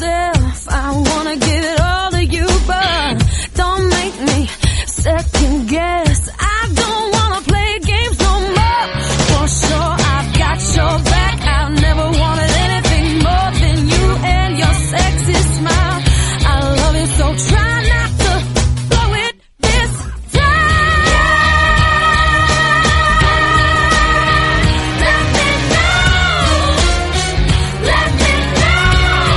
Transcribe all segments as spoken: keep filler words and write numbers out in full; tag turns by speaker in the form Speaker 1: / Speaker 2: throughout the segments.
Speaker 1: myself. I wanna give it all to you, but don't make me second guess. I don't wanna play games no more. For sure, I've got your back. I've never wanted anything more than you and your sexy smile. I love you, so try not to blow it this time. Let me know. Let me know.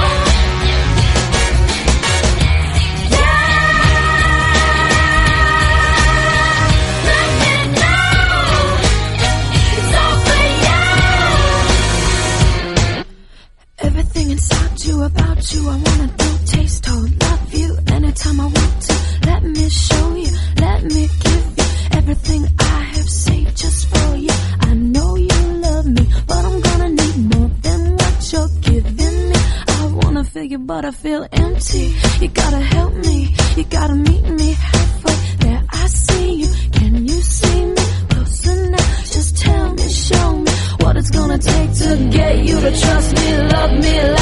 Speaker 1: Yeah. Let me know. It's all for you. Everything inside you, about you, I wanna do, taste, hold, love you anytime I want to. Let me show you, let me give you everything I have saved just for you. I know you love me, but I'm gonna need more than what you're giving me. I wanna fill you, but I feel empty. You gotta help me, you gotta meet me halfway. There I see you, can you see me closer now? Just tell me, show me what it's gonna take to get you to trust me, love me like